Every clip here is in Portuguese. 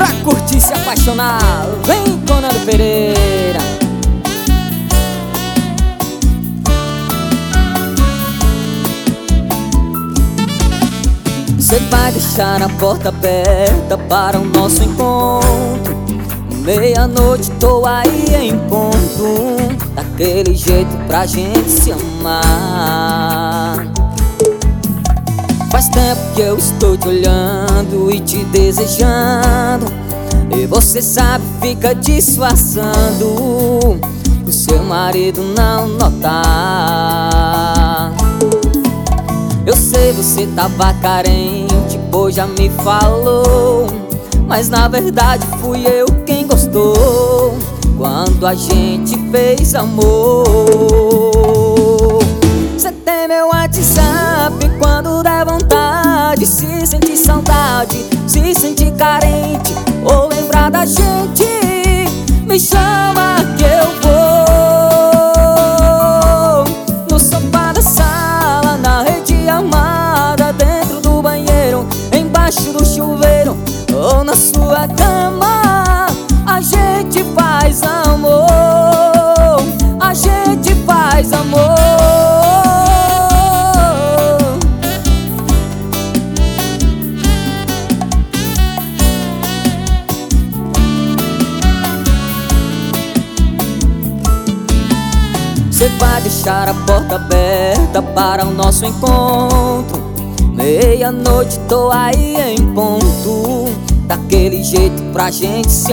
Pra curtir, se apaixonar, vem com Nando Pereira. Você vai deixar a porta aberta para o nosso encontro. Meia-noite tô aí em ponto, daquele jeito pra gente se amar. Faz tempo que eu estou te olhando e te desejando, e você sabe, fica disfarçando pro seu marido não notar. Eu sei, você tava carente, pois já me falou, mas na verdade fui eu quem gostou quando a gente fez amor. Você tem meu WhatsApp, quando der vontade, se sentir saudade, se sentir carente ou lembrar da gente, me chama que eu vou. No sofá da sala, na rede armada, dentro do banheiro, embaixo do chuveiro ou na sua cama, a gente faz amor, a gente faz amor. Você vai deixar a porta aberta para o nosso encontro. Meia-noite tô aí em ponto, daquele jeito pra gente se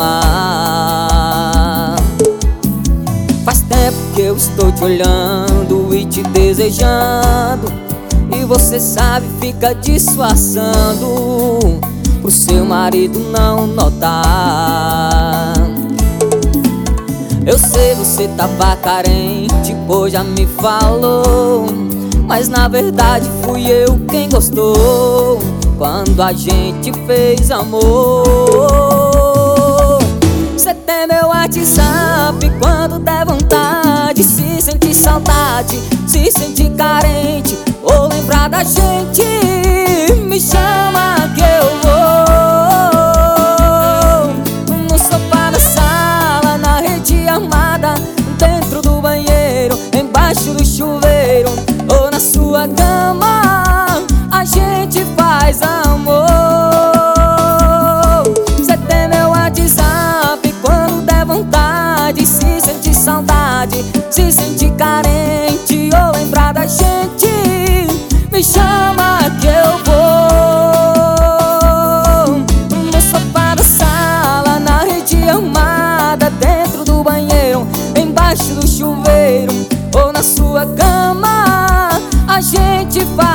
amar. Faz tempo que eu estou te olhando e te desejando, e você sabe, fica disfarçando pro seu marido não notar. Eu sei, você tava carente, pois já me falou, mas na verdade fui eu quem gostou quando a gente fez amor. Você tem meu WhatsApp, quando der vontade, se sentir saudade, se sentir carente ou lembrar da gente, me chama que eu vou. No sofá da sala, na rede armada, dentro do banheiro, embaixo do chuveiro ou na sua cama, a gente faz amor. Você tem meu WhatsApp, quando der vontade, se sentir saudade, se sentir carente ou lembrar da gente, me chama que eu vou. No sofá da sala, na rede armada, dentro do banheiro, embaixo do chuveiro ou na sua cama, a gente faz